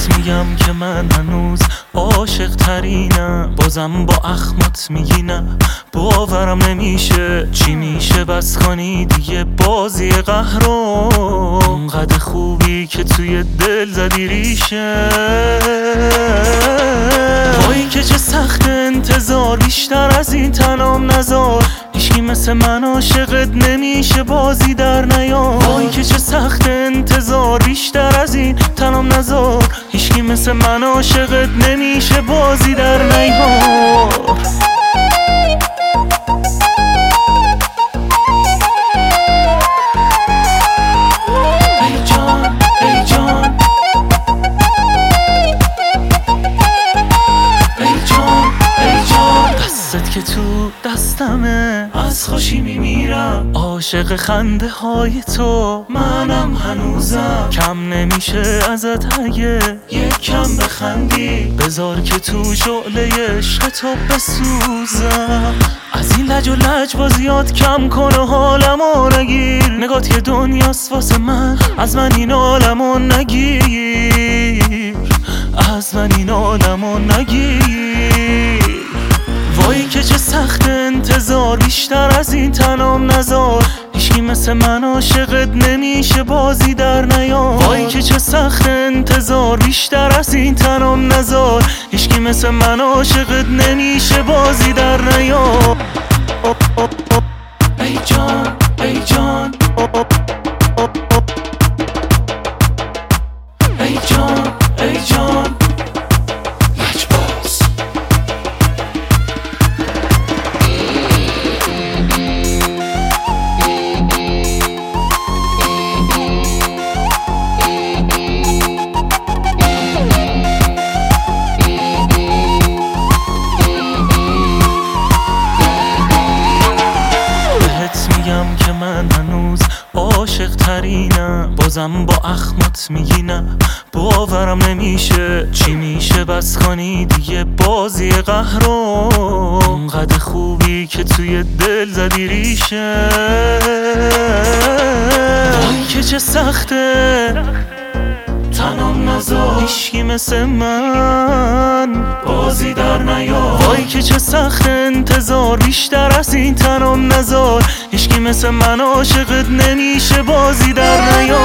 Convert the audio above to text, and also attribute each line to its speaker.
Speaker 1: بهت میگم که من هنوز عاشق ترینم، بازم با اخمات میگی نه، باورم نمیشه چی میشه بس کنی دیگه بازی قهرم. اونقدر خوبی که توی دل زدی ریشه، وای که چه سخت انتظار، بیشتر از این تنام نزار، هیچی مثل من عاشقت نمیشه بازی در نیار. وای که چه سخت انتظار، بیشتر از این تنام نزار، هیچی مثل من عاشقت نمیشه بازی در نیار. که تو دستمه از خوشی میمیرم، عاشق خنده های تو منم هنوزم، کم نمیشه ازت اگه یک کم بخندی، بذار که تو شعله عشق تو بسوزم. از این لج و لج بازیات کم کن و حالمو نگیر، نگات یه دنیاست واسه من، از من این عالمو نگیر، از من این عالمو نگیر. وای که چه سخت انتظار، بیشتر از این تنام نزار، هیچی مثل من عاشقت نمیشه بازی در نیار. وای که چه سخت انتظار، بیشتر از این تنام نزار، هیچی مثل من عاشقت نمیشه بازی در نیار. ای جان ای جان ای جان ای جان میگم که من هنوز عاشق ترینم، بازم با اخمات میگی نه، باورم نمیشه چی میشه بس کنی دیگه بازی قهرم. اونقدر خوبی که توی دل زدی ریشه، وای که چه سخته تنام نزار، هیچکی مثل من بازی در نیار. وای که چه سخت انتظار، بیشتر از این تنام نزار، هیچکی مثل من عاشقت نمیشه بازی در نیار.